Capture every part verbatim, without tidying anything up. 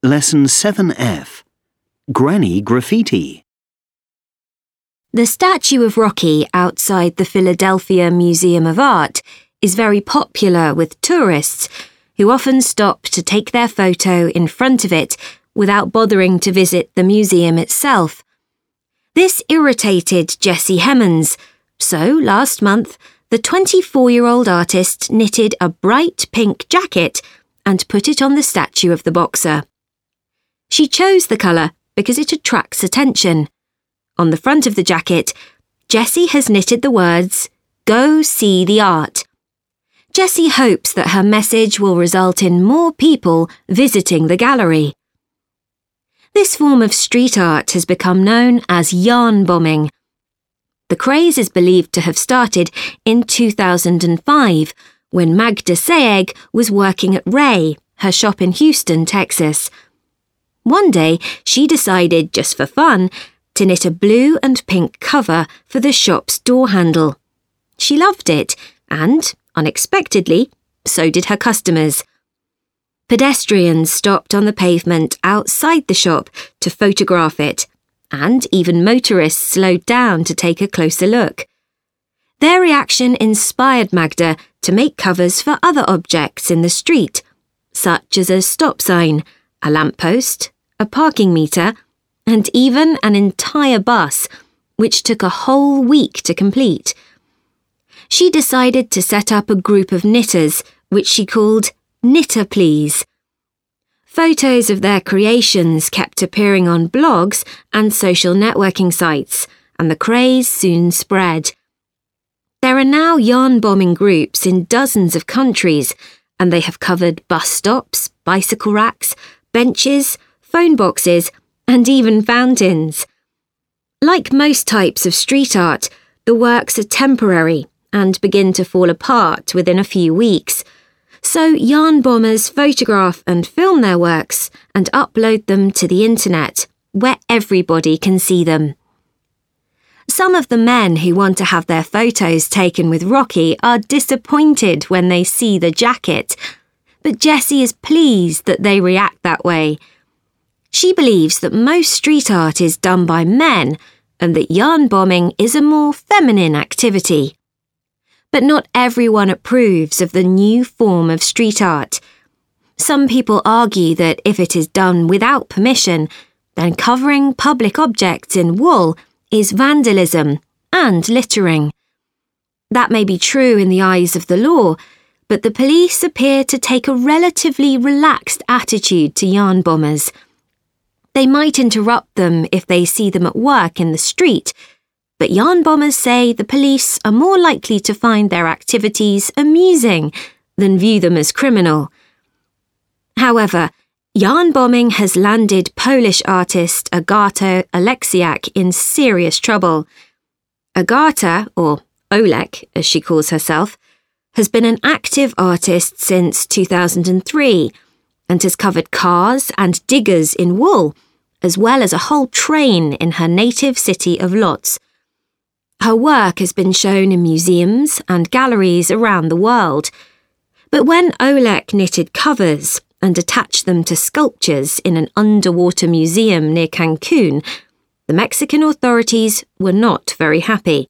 Lesson seven F. Granny Graffiti. The statue of Rocky outside the Philadelphia Museum of Art is very popular with tourists who often stop to take their photo in front of it without bothering to visit the museum itself. This irritated Jessie Hemmons, so last month the twenty-four-year-old artist knitted a bright pink jacket and put it on the statue of the boxer. She chose the colour because it attracts attention. On the front of the jacket, Jessie has knitted the words, "Go see the art." Jessie hopes that her message will result in more people visiting the gallery. This form of street art has become known as yarn bombing. The craze is believed to have started in two thousand five, when Magda Sayegh was working at Ray, her shop in Houston, Texas. One day, she decided, just for fun, to knit a blue and pink cover for the shop's door handle. She loved it, and, unexpectedly, so did her customers. Pedestrians stopped on the pavement outside the shop to photograph it, and even motorists slowed down to take a closer look. Their reaction inspired Magda to make covers for other objects in the street, such as a stop sign, a lamppost, a parking meter, and even an entire bus, which took a whole week to complete. She decided to set up a group of knitters, which she called Knitter Please. Photos of their creations kept appearing on blogs and social networking sites, and the craze soon spread. There are now yarn bombing groups in dozens of countries, and they have covered bus stops, bicycle racks, benches, phone boxes, and even fountains. Like most types of street art, the works are temporary and begin to fall apart within a few weeks. So yarn bombers photograph and film their works and upload them to the internet, where everybody can see them. Some of the men who want to have their photos taken with Rocky are disappointed when they see the jacket, but Jessie is pleased that they react that way. She believes that most street art is done by men and that yarn bombing is a more feminine activity. But not everyone approves of the new form of street art. Some people argue that if it is done without permission, then covering public objects in wool is vandalism and littering. That may be true in the eyes of the law, but the police appear to take a relatively relaxed attitude to yarn bombers. They might interrupt them if they see them at work in the street, but yarn bombers say the police are more likely to find their activities amusing than view them as criminal. However, yarn bombing has landed Polish artist Agata Aleksiak in serious trouble. Agata, or Olek as she calls herself, has been an active artist since two thousand three and has covered cars and diggers in wool, as well as a whole train in her native city of Lodz. Her work has been shown in museums and galleries around the world. But when Olek knitted covers and attached them to sculptures in an underwater museum near Cancun, the Mexican authorities were not very happy.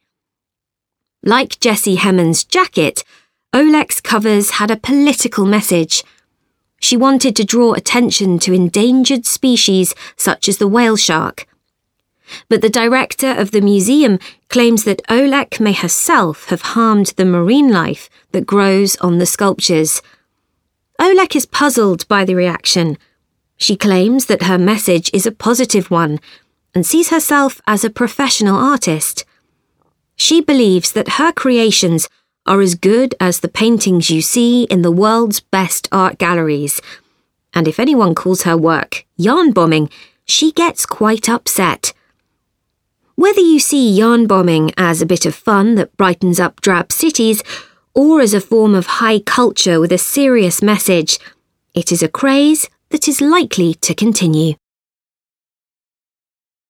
Like Jessie Hemmons' jacket, Olek's covers had a political message. She wanted to draw attention to endangered species such as the whale shark. But the director of the museum claims that Olek may herself have harmed the marine life that grows on the sculptures. Olek is puzzled by the reaction. She claims that her message is a positive one and sees herself as a professional artist. She believes that her creations are as good as the paintings you see in the world's best art galleries. And if anyone calls her work yarn bombing, she gets quite upset. Whether you see yarn bombing as a bit of fun that brightens up drab cities, or as a form of high culture with a serious message, it is a craze that is likely to continue.